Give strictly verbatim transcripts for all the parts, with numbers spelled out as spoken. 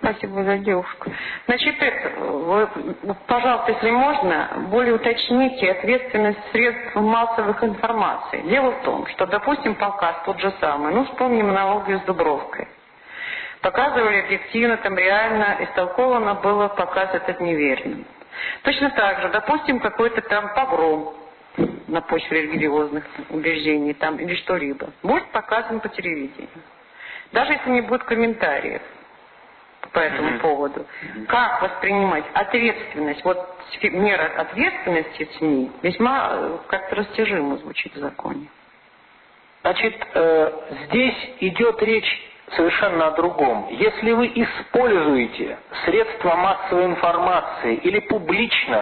Спасибо за девушку. Значит, это, вы, пожалуйста, если можно, более уточните ответственность средств массовых информаций. Дело в том, что, допустим, показ тот же самый, ну, вспомним аналогию с Дубровкой. Показывали объективно, там реально истолковано было показ этот неверным. Точно так же, допустим, какой-то там погром на почве религиозных убеждений там, или что-либо будет показан по телевидению. Даже если не будет комментариев по этому mm-hmm. поводу. Mm-hmm. Как воспринимать ответственность? Вот мера ответственности СМИ весьма как-то растяжимо звучит в законе. Значит, э, здесь идет речь совершенно о другом. Если вы используете средства массовой информации или публично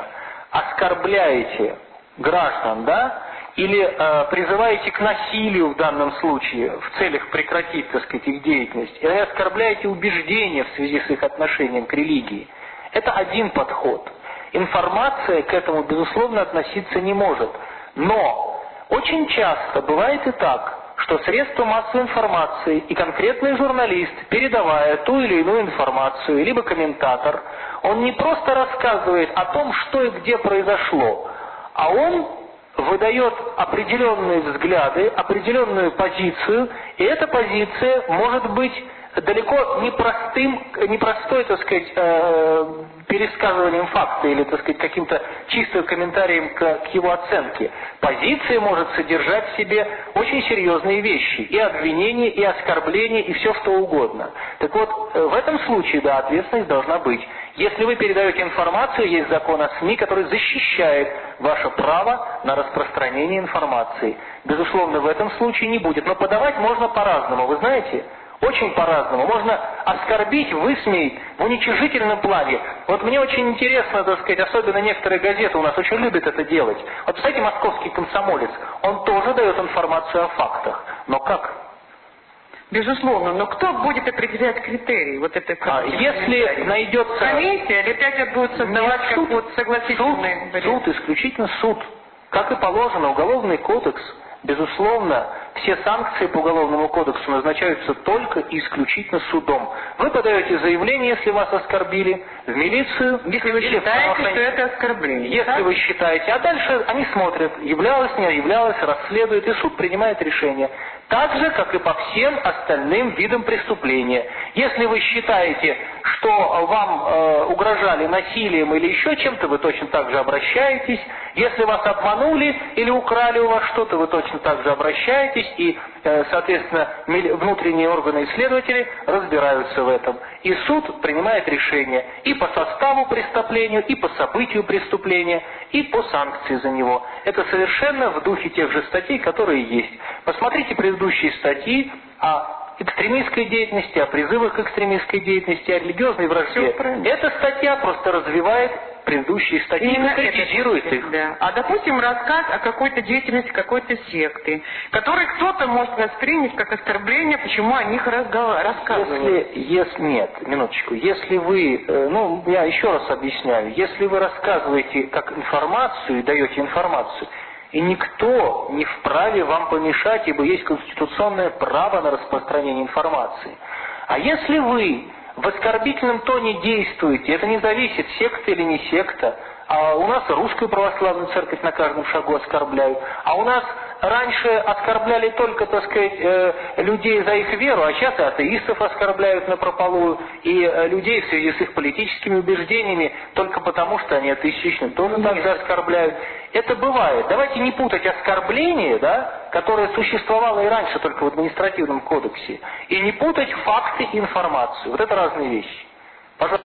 оскорбляете граждан, да, или э, призываете к насилию в данном случае в целях прекратить, так сказать, их деятельность, или оскорбляете убеждения в связи с их отношением к религии, это один подход. Информация к этому, безусловно, относиться не может. Но очень часто бывает и так, что средства массовой информации и конкретный журналист, передавая ту или иную информацию, либо комментатор, он не просто рассказывает о том, что и где произошло, а он выдает определенные взгляды, определенную позицию, и эта позиция может быть далеко не простым, не простой, так сказать, э, пересказыванием факта или, так сказать, каким-то чистым комментарием к, к его оценке. Позиция может содержать в себе очень серьезные вещи, и обвинения, и оскорбления, и все что угодно. Так вот, в этом случае, да, ответственность должна быть. Если вы передаете информацию, есть закон о СМИ, который защищает ваше право на распространение информации. Безусловно, в этом случае не будет. Но подавать можно по-разному, вы знаете? Очень по-разному. Можно оскорбить, высмеять в уничижительном плане. Вот мне очень интересно, так сказать, особенно некоторые газеты у нас очень любят это делать. Вот, кстати, московский комсомолец, он тоже дает информацию о фактах. Но как? Безусловно, но кто будет определять критерии? Вот это а, если найдется... Комиссия или опять будет создавать суд, вот согласительный суд, суд, исключительно суд. Как и положено, уголовный кодекс. Безусловно, все санкции по Уголовному кодексу назначаются только и исключительно судом. Вы подаете заявление, если вас оскорбили, в милицию. Если вы считаете, что это оскорбление. Если так? Вы считаете. А дальше они смотрят, являлось, не являлось, расследуют, и суд принимает решение. Так же, как и по всем остальным видам преступления. Если вы считаете, что вам э, угрожали насилием или еще чем-то, вы точно так же обращаетесь. Если вас обманули или украли у вас что-то, вы точно так же обращаетесь. И, э, соответственно, внутренние органы и следователи разбираются в этом. И суд принимает решение и по составу преступления, и по событию преступления, и по санкции за него. Это совершенно в духе тех же статей, которые есть. Посмотрите предыдущие статьи о экстремистской деятельности, о призывах к экстремистской деятельности, о религиозной вражде. Эта статья просто развивает предыдущие статьи и конкретизирует их. Да. А допустим, рассказ о какой-то деятельности какой-то секты, который кто-то может воспринять как оскорбление, почему о них рассказывают. Если, если нет, минуточку, если вы, ну, я еще раз объясняю, если вы рассказываете как информацию и даете информацию, и никто не вправе вам помешать, ибо есть конституционное право на распространение информации. А если вы в оскорбительном тоне действуете, это не зависит, секта или не секта, а у нас русскую православную церковь на каждом шагу оскорбляют, а у нас раньше оскорбляли только, так сказать, э, людей за их веру, а сейчас и атеистов оскорбляют напропалую, и э, людей в связи с их политическими убеждениями только потому, что они атеистичны, тоже так же оскорбляют. Это бывает. Давайте не путать оскорбление, да, которое существовало и раньше только в административном кодексе, и не путать факты и информацию. Вот это разные вещи. Пожалуйста.